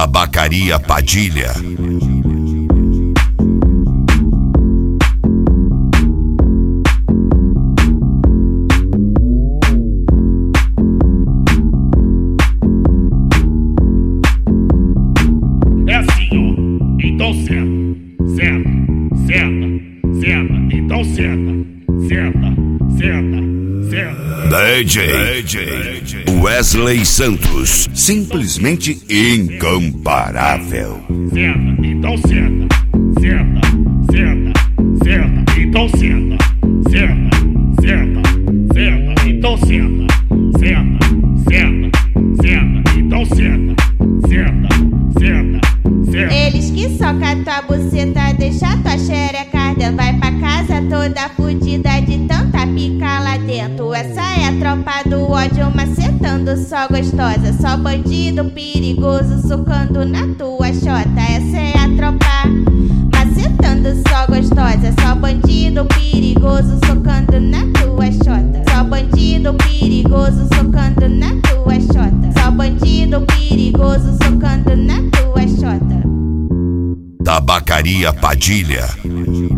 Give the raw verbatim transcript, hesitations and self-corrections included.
Tabacaria Padilha. É assim, ó. Então senta, senta, senta, senta. Então senta, senta, senta, senta. D J, D J Wesley Santos, simplesmente incomparável. Senta, então senta, senta, senta, senta. Então senta, senta, senta, senta. Então senta, senta, senta, senta. Então senta, senta, senta, senta. Eles que socam tua buceta, deixa tua xereca ardendo. Vai pra casa toda fudida de tanta pica lá dentro. Essa é a tropa do ódio macetando só gostosa. Só bandido perigoso socando na tua xota. Essa é a tropa macetando só gostosa. Só bandido perigoso socando na tua xota. Só bandido perigoso socando na tua xota. Só bandido perigoso socando na tua xota. Tabacaria Padilha.